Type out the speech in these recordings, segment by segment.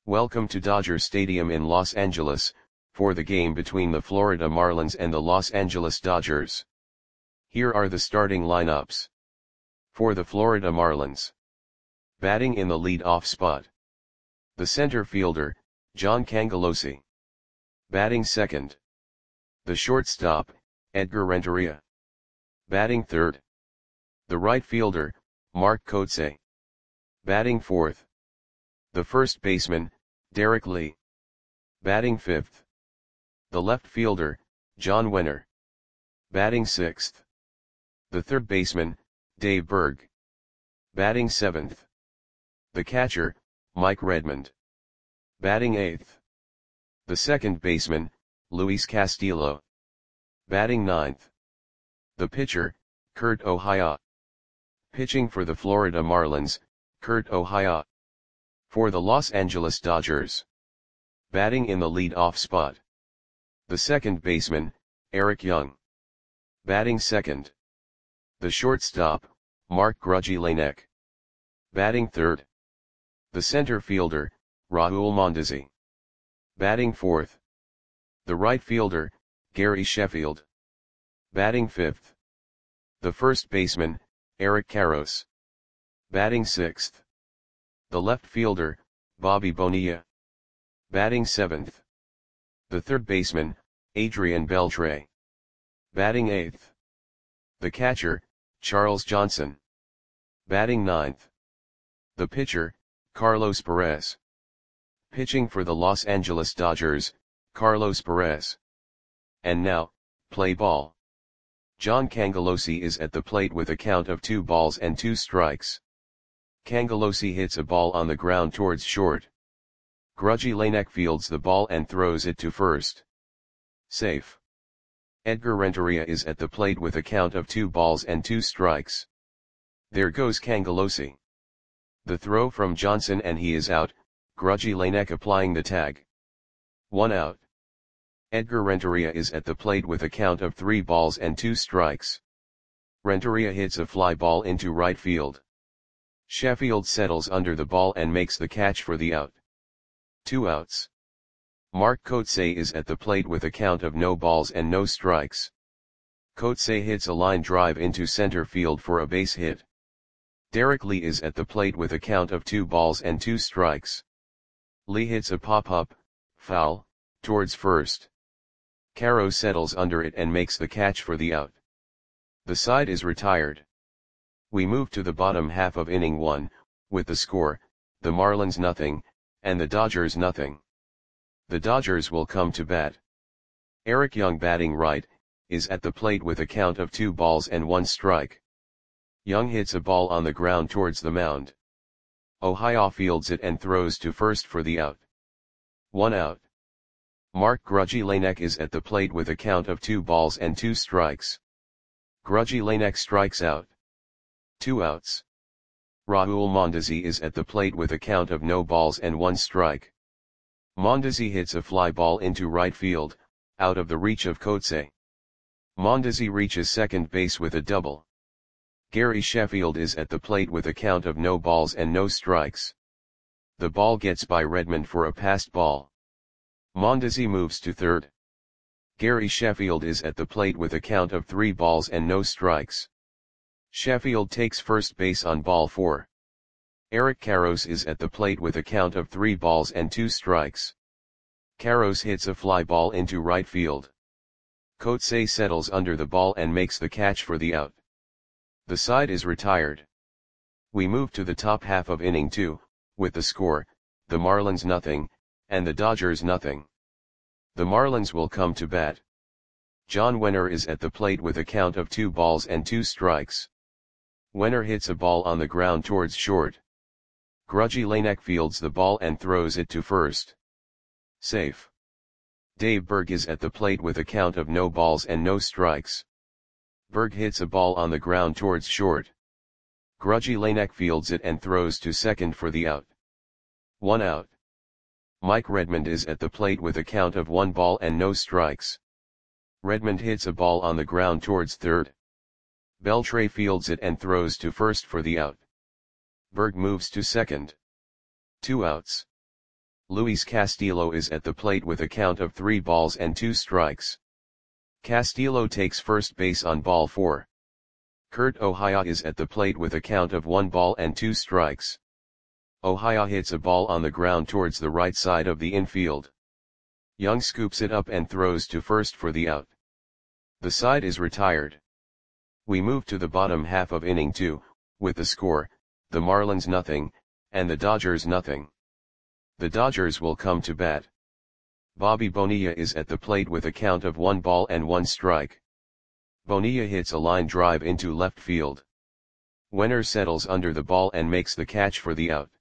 Welcome to Dodger Stadium in Los Angeles, for the game between the Florida Marlins and the Los Angeles Dodgers. Here are the starting lineups. For the Florida Marlins. Batting in the lead-off spot. The center fielder, John Cangelosi. Batting second. The shortstop, Edgar Renteria. Batting third. The right fielder, Mark Kotsay. Batting fourth. The first baseman, Derek Lee. Batting fifth. The left fielder, John Wenner. Batting sixth. The third baseman, Dave Berg. Batting seventh. The catcher, Mike Redmond. Batting eighth. The second baseman, Luis Castillo. Batting ninth. The pitcher, Kurt Ohio. Pitching for the Florida Marlins, Kurt Ohio. For the Los Angeles Dodgers. Batting in the lead-off spot. The second baseman, Eric Young. Batting second. The shortstop, Mark Grudzielanek. Batting third. The center fielder, Raul Mondesi. Batting fourth. The right fielder, Gary Sheffield. Batting fifth. The first baseman, Eric Karros. Batting sixth. The left fielder, Bobby Bonilla. Batting seventh. The third baseman, Adrian Beltre. Batting eighth. The catcher, Charles Johnson. Batting ninth. The pitcher, Carlos Perez. Pitching for the Los Angeles Dodgers, Carlos Perez. And now, play ball. John Cangelosi is at the plate with a count of 2-2. Cangelosi hits a ball on the ground towards short. Grudzielanek fields the ball and throws it to first. Safe. Edgar Renteria is at the plate with a count of 2-2. There goes Cangelosi. The throw from Johnson and he is out, Grudzielanek applying the tag. 1 out. Edgar Renteria is at the plate with a count of 3-2. Renteria hits a fly ball into right field. Sheffield settles under the ball and makes the catch for the out. 2 outs. Mark Kotsay is at the plate with a count of no balls and no strikes. Kotsay hits a line drive into center field for a base hit. Derek Lee is at the plate with a count of 2-2. Lee hits a pop-up, foul, towards first. Karros settles under it and makes the catch for the out. The side is retired. We move to the bottom half of inning 1, with the score, the Marlins 0, and the Dodgers 0. The Dodgers will come to bat. Eric Young batting right, is at the plate with a count of 2-1. Young hits a ball on the ground towards the mound. Ohio fields it and throws to first for the out. 1 out. Mark Grudzielanek is at the plate with a count of 2-2. Grudzielanek strikes out. 2 outs. Raul Mondesi is at the plate with a count of no balls and 1 strike. Mondesi hits a fly ball into right field, out of the reach of Kotsay. Mondesi reaches second base with a double. Gary Sheffield is at the plate with a count of no balls and no strikes. The ball gets by Redmond for a passed ball. Mondesi moves to third. Gary Sheffield is at the plate with a count of 3 balls and no strikes. Sheffield takes first base on ball 4. Eric Karros is at the plate with a count of 3 balls and 2 strikes. Karros hits a fly ball into right field. Kotsay settles under the ball and makes the catch for the out. The side is retired. We move to the top half of inning 2, with the score, the Marlins 0, and the Dodgers 0. The Marlins will come to bat. John Wenner is at the plate with a count of 2-2. Wenner hits a ball on the ground towards short. Grudzielanek fields the ball and throws it to first. Safe. Dave Berg is at the plate with a count of no balls and no strikes. Berg hits a ball on the ground towards short. Grudzielanek fields it and throws to second for the out. 1 out. Mike Redmond is at the plate with a count of 1 ball and no strikes. Redmond hits a ball on the ground towards third. Beltre fields it and throws to first for the out. Berg moves to second. 2 outs. Luis Castillo is at the plate with a count of 3 balls and 2 strikes. Castillo takes first base on ball 4. Kurt Ohaya is at the plate with a count of 1 ball and 2 strikes. Ohaya hits a ball on the ground towards the right side of the infield. Young scoops it up and throws to first for the out. The side is retired. We move to the bottom half of inning 2, with the score, the Marlins nothing, and the Dodgers nothing. The Dodgers will come to bat. Bobby Bonilla is at the plate with a count of 1 ball and 1 strike. Bonilla hits a line drive into left field. Wenner settles under the ball and makes the catch for the out.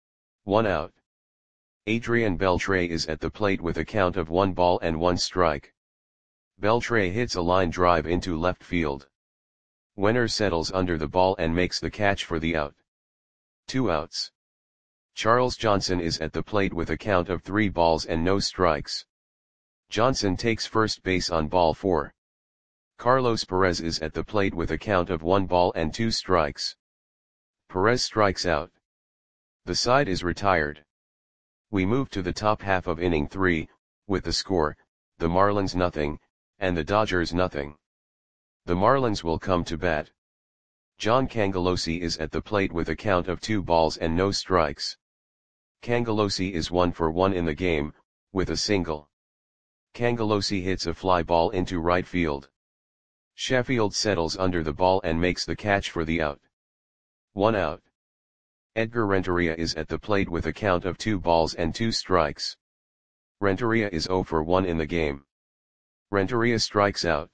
1 out. Adrian Beltre is at the plate with a count of 1 ball and 1 strike. Beltre hits a line drive into left field. Wenner settles under the ball and makes the catch for the out. 2 outs. Charles Johnson is at the plate with a count of 3 balls and no strikes. Johnson takes first base on ball 4. Carlos Perez is at the plate with a count of 1 ball and 2 strikes. Perez strikes out. The side is retired. We move to the top half of inning 3, with the score, the Marlins nothing, and the Dodgers nothing. The Marlins will come to bat. John Cangelosi is at the plate with a count of 2 balls and no strikes. Cangelosi is 1 for 1 in the game, with a single. Cangelosi hits a fly ball into right field. Sheffield settles under the ball and makes the catch for the out. 1 out. Edgar Renteria is at the plate with a count of 2 balls and 2 strikes. Renteria is 0 for 1 in the game. Renteria strikes out.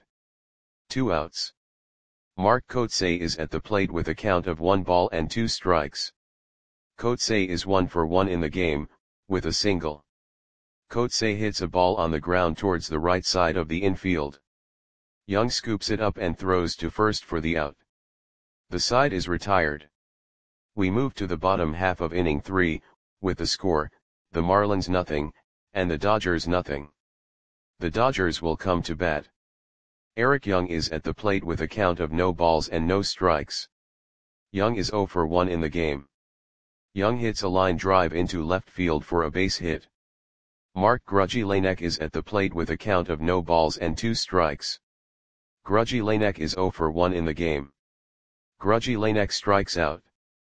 2 outs. Mark Kotsay is at the plate with a count of 1 ball and 2 strikes. Kotsay is 1 for 1 in the game, with a single. Kotsay hits a ball on the ground towards the right side of the infield. Young scoops it up and throws to first for the out. The side is retired. We move to the bottom half of inning 3, with the score, the Marlins nothing, and the Dodgers nothing. The Dodgers will come to bat. Eric Young is at the plate with a count of no balls and no strikes. Young is 0 for 1 in the game. Young hits a line drive into left field for a base hit. Mark Grudzielanek is at the plate with a count of no balls and 2 strikes. Grudzielanek is 0 for 1 in the game. Grudzielanek strikes out.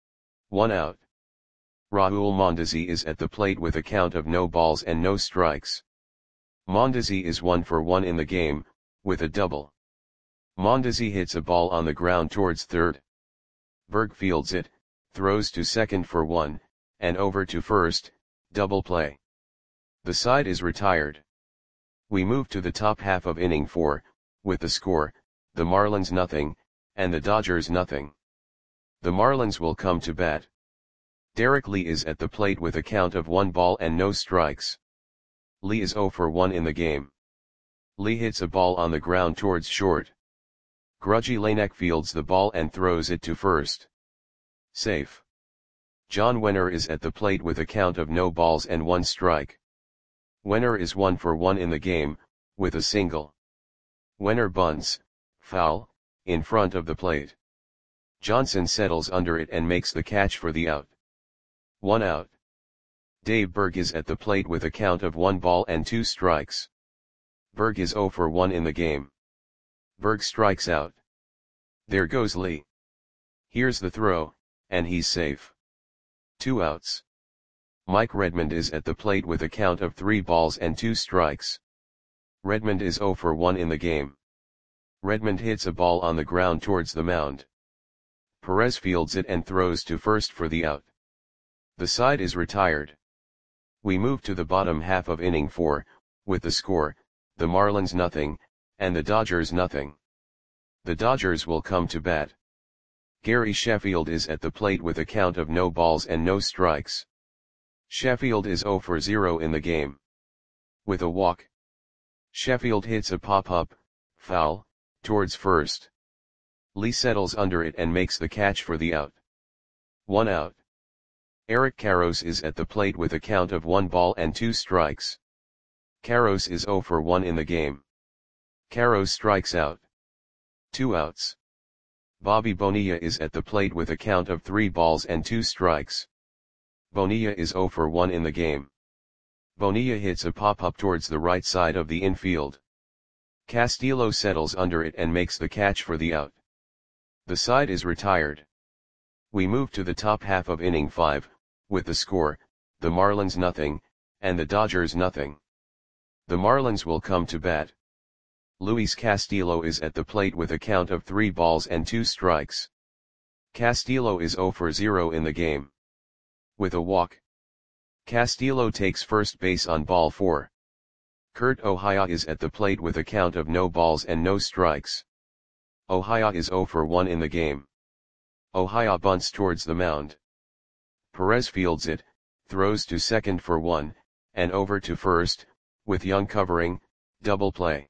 1 out. Raul Mondesi is at the plate with a count of no balls and no strikes. Mondesi is 1 for 1 in the game, with a double. Mondesi hits a ball on the ground towards third. Berg fields it, throws to second for 1, and over to first, double play. The side is retired. We move to the top half of inning 4, with the score, the Marlins nothing, and the Dodgers nothing. The Marlins will come to bat. Derek Lee is at the plate with a count of 1 ball and no strikes. Lee is 0 for 1 in the game. Lee hits a ball on the ground towards short. Grudzielanek fields the ball and throws it to first. Safe. John Wenner is at the plate with a count of no balls and 1 strike. Wenner is 1 for 1 in the game, with a single. Wenner bunts, foul, in front of the plate. Johnson settles under it and makes the catch for the out. 1 out. Dave Berg is at the plate with a count of 1 ball and 2 strikes. Berg is 0 for 1 in the game. Berg strikes out. There goes Lee. Here's the throw, and he's safe. 2 outs. Mike Redmond is at the plate with a count of 3 balls and 2 strikes. Redmond is 0 for 1 in the game. Redmond hits a ball on the ground towards the mound. Perez fields it and throws to first for the out. The side is retired. We move to the bottom half of inning 4, with the score, the Marlins nothing, and the Dodgers nothing. The Dodgers will come to bat. Gary Sheffield is at the plate with a count of no balls and no strikes. Sheffield is 0 for 0 in the game. With a walk. Sheffield hits a pop-up, foul, towards first. Lee settles under it and makes the catch for the out. 1 out. Eric Karros is at the plate with a count of 1 ball and 2 strikes. Karros is 0 for 1 in the game. Karros strikes out. 2 outs. Bobby Bonilla is at the plate with a count of 3 balls and 2 strikes. Bonilla is 0 for 1 in the game. Bonilla hits a pop-up towards the right side of the infield. Castillo settles under it and makes the catch for the out. The side is retired. We move to the top half of inning 5, with the score, the Marlins nothing, and the Dodgers nothing. The Marlins will come to bat. Luis Castillo is at the plate with a count of 3 balls and 2 strikes. Castillo is 0 for 0 in the game. With a walk. Castillo takes first base on ball 4. Kurt Ohio is at the plate with a count of no balls and no strikes. Ohio is 0 for 1 in the game. Ohio bunts towards the mound. Perez fields it, throws to second for 1, and over to first, with Young covering, double play.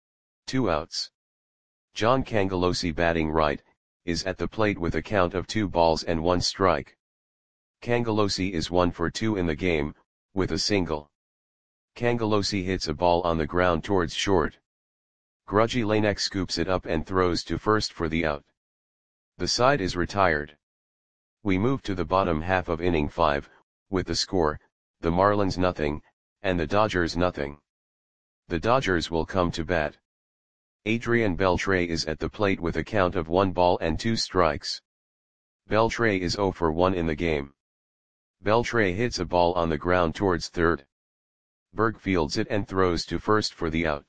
2 outs. John Cangelosi batting right, is at the plate with a count of 2 balls and 1 strike. Cangelosi is 1 for 2 in the game, with a single. Cangelosi hits a ball on the ground towards short. Grudgy Lanek scoops it up and throws to first for the out. The side is retired. We move to the bottom half of inning 5, with the score, the Marlins nothing, and the Dodgers nothing. The Dodgers will come to bat. Adrian Beltre is at the plate with a count of 1 ball and 2 strikes. Beltre is 0 for 1 in the game. Beltre hits a ball on the ground towards third. Berg fields it and throws to first for the out.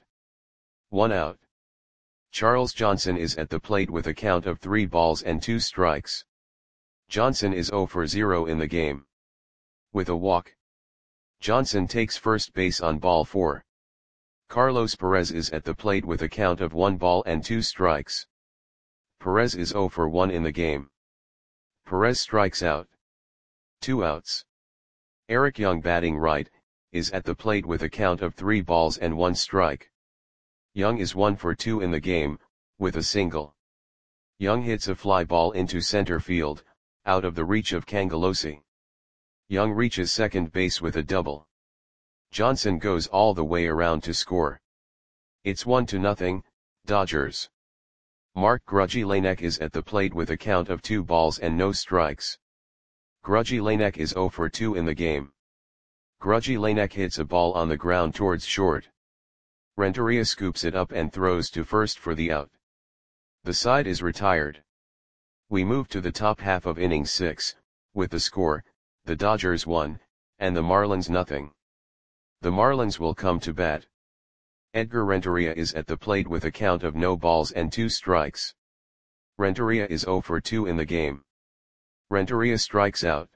1 out. Charles Johnson is at the plate with a count of 3 balls and 2 strikes. Johnson is 0 for 0 in the game. With a walk. Johnson takes first base on ball 4. Carlos Perez is at the plate with a count of 1 ball and 2 strikes. Perez is 0 for 1 in the game. Perez strikes out. 2 outs. Eric Young batting right, is at the plate with a count of 3 balls and 1 strike. Young is 1 for 2 in the game, with a single. Young hits a fly ball into center field, out of the reach of Cangelosi. Young reaches second base with a double. Johnson goes all the way around to score. It's 1-0, Dodgers. Mark Grudgy Lanek is at the plate with a count of 2 balls and no strikes. Grudgy Lanek is 0 for 2 in the game. Grudgy Lanek hits a ball on the ground towards short. Renteria scoops it up and throws to first for the out. The side is retired. We move to the top half of inning 6, with the score, the Dodgers 1, and the Marlins nothing. The Marlins will come to bat. Edgar Renteria is at the plate with a count of no balls and 2 strikes. Renteria is 0 for 2 in the game. Renteria strikes out.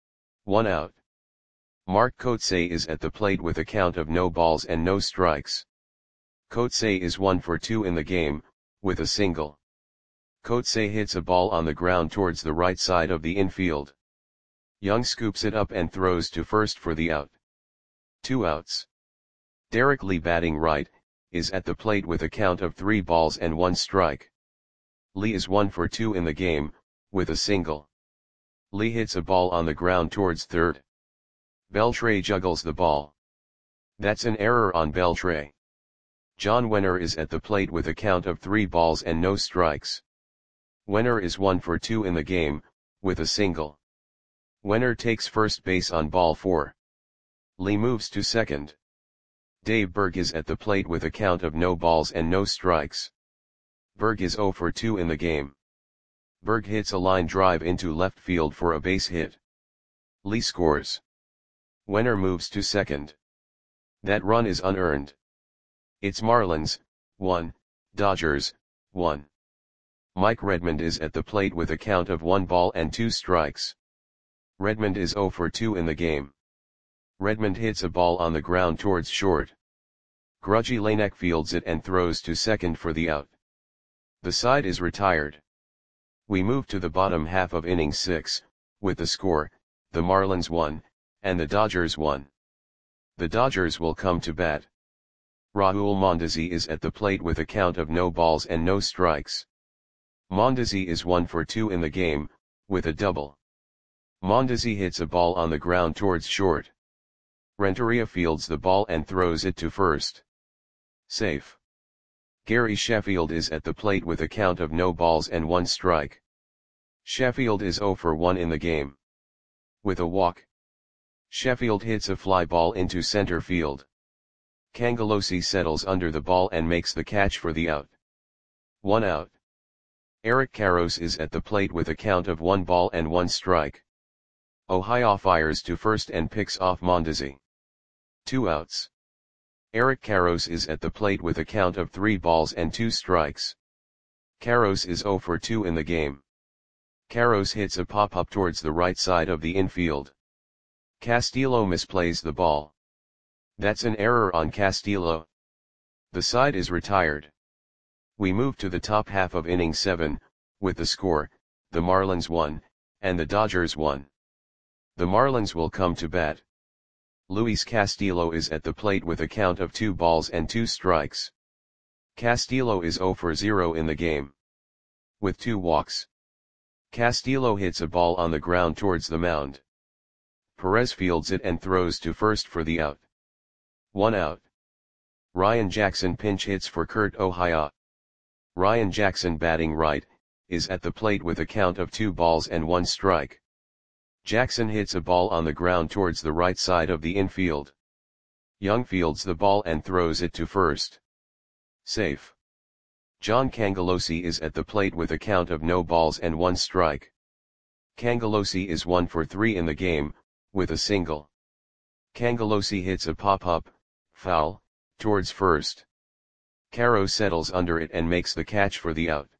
1 out. Mark Kotsay is at the plate with a count of no balls and no strikes. Kotsay is 1 for 2 in the game, with a single. Kotsay hits a ball on the ground towards the right side of the infield. Young scoops it up and throws to first for the out. 2 outs. Derek Lee batting right, is at the plate with a count of 3 balls and 1 strike. Lee is 1 for 2 in the game, with a single. Lee hits a ball on the ground towards third. Beltre juggles the ball. That's an error on Beltre. John Wenner is at the plate with a count of 3 balls and no strikes. Wenner is 1 for 2 in the game, with a single. Wenner takes first base on ball 4. Lee moves to second. Dave Berg is at the plate with a count of no balls and no strikes. Berg is 0 for 2 in the game. Berg hits a line drive into left field for a base hit. Lee scores. Wenner moves to second. That run is unearned. It's Marlins, 1, Dodgers, 1. Mike Redmond is at the plate with a count of 1 ball and 2 strikes. Redmond is 0 for 2 in the game. Redmond hits a ball on the ground towards short. Grudgy Lanek fields it and throws to second for the out. The side is retired. We move to the bottom half of inning 6, with the score, the Marlins 1, and the Dodgers 1. The Dodgers will come to bat. Raul Mondesi is at the plate with a count of no balls and no strikes. Mondesi is 1 for 2 in the game, with a double. Mondesi hits a ball on the ground towards short. Renteria fields the ball and throws it to first. Safe. Gary Sheffield is at the plate with a count of no balls and 1 strike. Sheffield is 0 for 1 in the game. With a walk. Sheffield hits a fly ball into center field. Cangelosi settles under the ball and makes the catch for the out. 1 out. Eric Karros is at the plate with a count of 1 ball and 1 strike. Ohio fires to first and picks off Mondesi. 2 outs. Eric Karros is at the plate with a count of 3 balls and 2 strikes. Karros is 0 for 2 in the game. Karros hits a pop-up towards the right side of the infield. Castillo misplays the ball. That's an error on Castillo. The side is retired. We move to the top half of inning 7, with the score, the Marlins 1, and the Dodgers 1. The Marlins will come to bat. Luis Castillo is at the plate with a count of 2 balls and 2 strikes. Castillo is 0 for 0 in the game. With 2 walks. Castillo hits a ball on the ground towards the mound. Perez fields it and throws to first for the out. 1 out. Ryan Jackson pinch hits for Kurt Ohio. Ryan Jackson, batting right, is at the plate with a count of 2 balls and 1 strike. Jackson hits a ball on the ground towards the right side of the infield. Young fields the ball and throws it to first. Safe. John Cangelosi is at the plate with a count of no balls and 1 strike. Cangelosi is 1 for 3 in the game, with a single. Cangelosi hits a pop-up, foul, towards first. Karros settles under it and makes the catch for the out.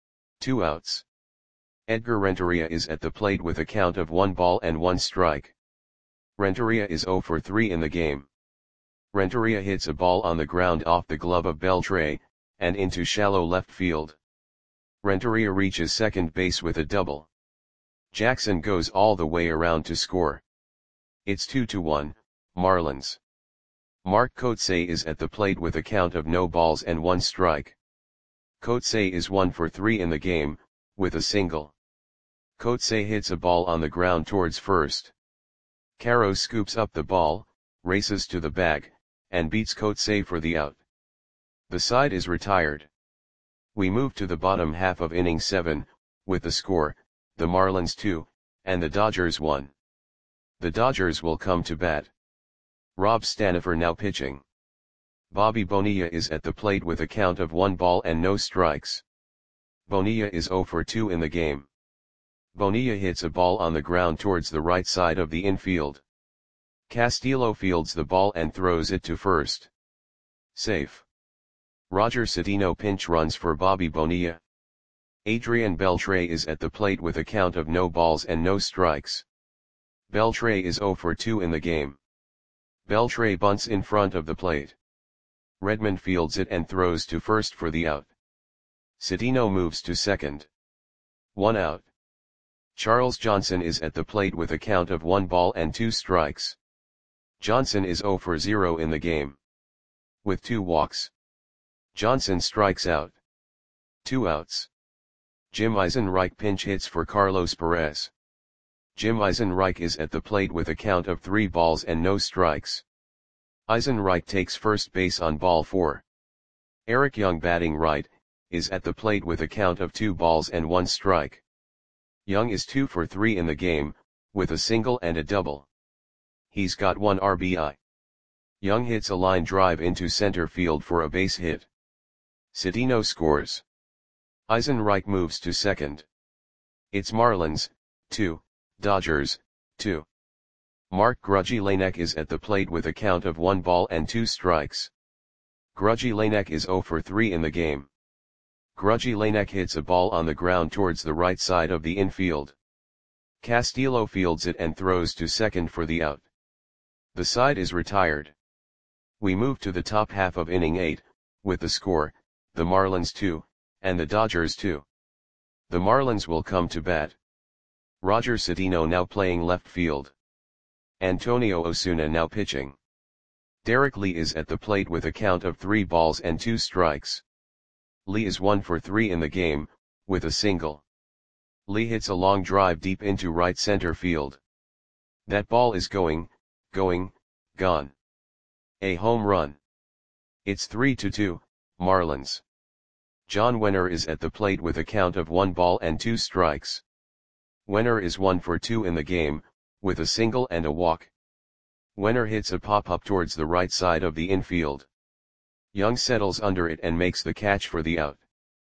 2 outs. Edgar Renteria is at the plate with a count of 1 ball and 1 strike. Renteria is 0 for 3 in the game. Renteria hits a ball on the ground off the glove of Beltre, and into shallow left field. Renteria reaches second base with a double. Jackson goes all the way around to score. It's 2-1, Marlins. Mark Kotsay is at the plate with a count of no balls and 1 strike. Kotsay is 1 for 3 in the game, with a single. Kotsay hits a ball on the ground towards first. Karros scoops up the ball, races to the bag, and beats Kotsay for the out. The side is retired. We move to the bottom half of inning 7, with the score, the Marlins 2, and the Dodgers 1. The Dodgers will come to bat. Rob Stanifer now pitching. Bobby Bonilla is at the plate with a count of 1 ball and no strikes. Bonilla is 0 for 2 in the game. Bonilla hits a ball on the ground towards the right side of the infield. Castillo fields the ball and throws it to first. Safe. Roger Cedeno pinch runs for Bobby Bonilla. Adrian Beltre is at the plate with a count of no balls and no strikes. Beltre is 0 for 2 in the game. Beltre bunts in front of the plate. Redmond fields it and throws to first for the out. Cedeno moves to second. 1 out. Charles Johnson is at the plate with a count of 1 ball and 2 strikes. Johnson is 0 for 0 in the game. With 2 walks. Johnson strikes out. 2 outs. Jim Eisenreich pinch hits for Carlos Perez. Jim Eisenreich is at the plate with a count of 3 balls and no strikes. Eisenreich takes first base on ball 4. Eric Young, batting right, is at the plate with a count of 2 balls and 1 strike. Young is 2 for 3 in the game, with a single and a double. He's got 1 RBI. Young hits a line drive into center field for a base hit. Cedeno scores. Eisenreich moves to second. It's Marlins, 2, Dodgers, 2. Mark Grudzielanek is at the plate with a count of 1 ball and 2 strikes. Grudzielanek is 0 for 3 in the game. Grudzielanek hits a ball on the ground towards the right side of the infield. Castillo fields it and throws to second for the out. The side is retired. We move to the top half of inning 8, with the score, the Marlins 2, and the Dodgers 2. The Marlins will come to bat. Roger Cedeno now playing left field. Antonio Osuna now pitching. Derek Lee is at the plate with a count of 3 balls and 2 strikes. Lee is 1 for 3 in the game, with a single. Lee hits a long drive deep into right center field. That ball is going, gone. A home run. It's 3-2, Marlins. John Wenner is at the plate with a count of 1 ball and 2 strikes. Wenner is 1 for 2 in the game, with a single and a walk. Wenner hits a pop-up towards the right side of the infield. Young settles under it and makes the catch for the out.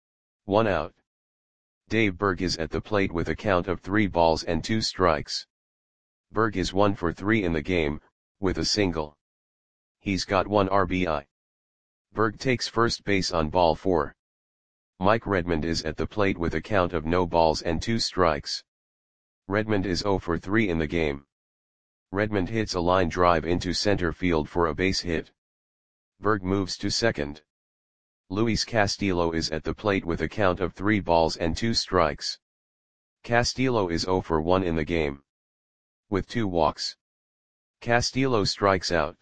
1 out. Dave Berg is at the plate with a count of 3 balls and 2 strikes. Berg is 1 for 3 in the game, with a single. He's got 1 RBI. Berg takes first base on ball 4. Mike Redmond is at the plate with a count of no balls and 2 strikes. Redmond is 0 for 3 in the game. Redmond hits a line drive into center field for a base hit. Berg moves to second. Luis Castillo is at the plate with a count of 3 balls and 2 strikes. Castillo is 0 for 1 in the game. With 2 walks. Castillo strikes out.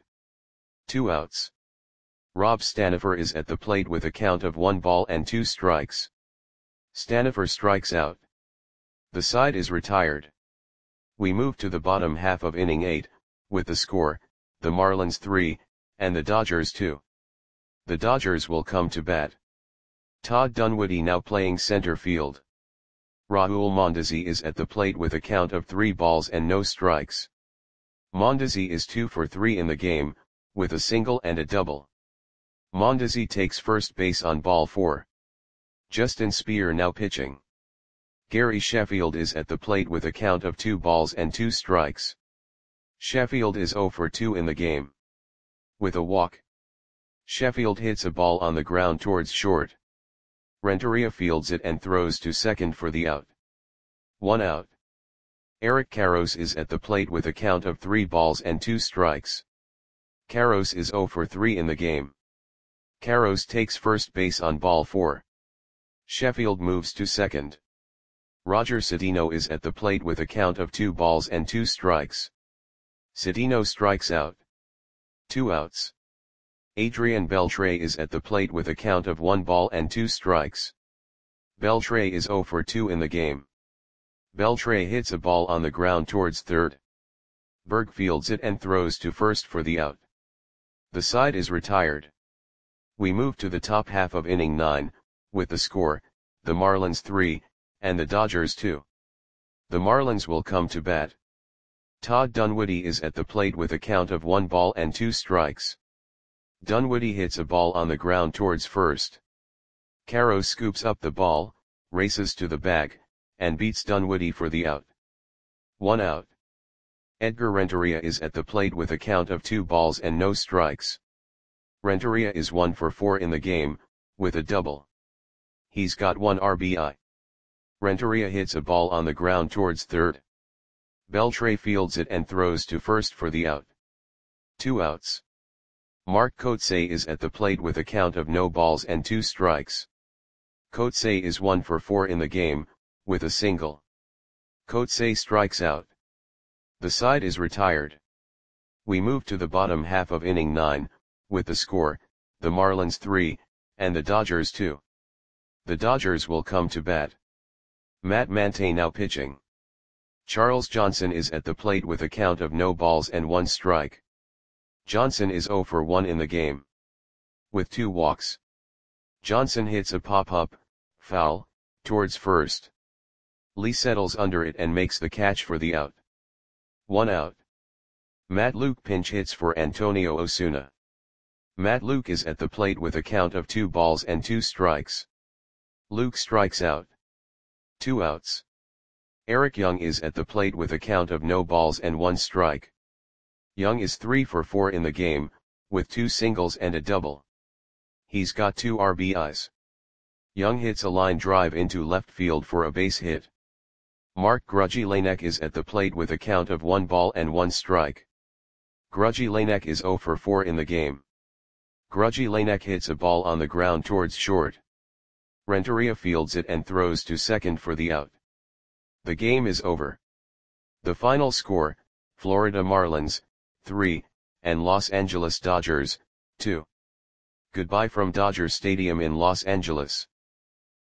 2 outs. Rob Stanifer is at the plate with a count of 1 ball and 2 strikes. Stanifer strikes out. The side is retired. We move to the bottom half of inning 8, with the score, the Marlins 3, and the Dodgers 2. The Dodgers will come to bat. Todd Dunwoody now playing center field. Raul Mondesi is at the plate with a count of 3 balls and no strikes. Mondesi is 2 for 3 in the game, with a single and a double. Mondesi takes first base on ball 4. Justin Speer now pitching. Gary Sheffield is at the plate with a count of 2 balls and 2 strikes. Sheffield is 0 for 2 in the game. With a walk. Sheffield hits a ball on the ground towards short. Renteria fields it and throws to second for the out. 1 out. Eric Karros is at the plate with a count of 3 balls and 2 strikes. Karros is 0 for 3 in the game. Karros takes first base on ball 4. Sheffield moves to second. Roger Cedeno is at the plate with a count of 2 balls and 2 strikes. Cedeno strikes out. 2 outs. Adrian Beltre is at the plate with a count of 1 ball and 2 strikes. Beltre is 0 for 2 in the game. Beltre hits a ball on the ground towards third. Berg fields it and throws to first for the out. The side is retired. We move to the top half of inning 9, with the score, the Marlins 3, and the Dodgers 2. The Marlins will come to bat. Todd Dunwoody is at the plate with a count of 1 ball and 2 strikes. Dunwoody hits a ball on the ground towards first. Karros scoops up the ball, races to the bag, and beats Dunwoody for the out. 1 out. Edgar Renteria is at the plate with a count of 2 balls and no strikes. Renteria is 1 for 4 in the game, with a double. He's got 1 RBI. Renteria hits a ball on the ground towards third. Beltre fields it and throws to first for the out. 2 outs. Mark Kotsay is at the plate with a count of no balls and 2 strikes. Kotsay is 1 for 4 in the game, with a single. Kotsay strikes out. The side is retired. We move to the bottom half of inning 9, with the score, the Marlins 3, and the Dodgers 2. The Dodgers will come to bat. Matt Mante now pitching. Charles Johnson is at the plate with a count of no balls and 1 strike. Johnson is 0 for 1 in the game. With 2 walks. Johnson hits a pop-up, foul, towards first. Lee settles under it and makes the catch for the out. 1 out. Matt Luke pinch hits for Antonio Osuna. Matt Luke is at the plate with a count of 2 balls and 2 strikes. Luke strikes out. 2 outs. Eric Young is at the plate with a count of no balls and 1 strike. Young is 3 for 4 in the game, with 2 singles and a double. He's got 2 RBIs. Young hits a line drive into left field for a base hit. Mark Grudzielanek is at the plate with a count of 1 ball and 1 strike. Grudzielanek is 0 for 4 in the game. Grudzielanek hits a ball on the ground towards short. Renteria fields it and throws to second for the out. The game is over. The final score, Florida Marlins, 3, and Los Angeles Dodgers, 2. Goodbye from Dodger Stadium in Los Angeles.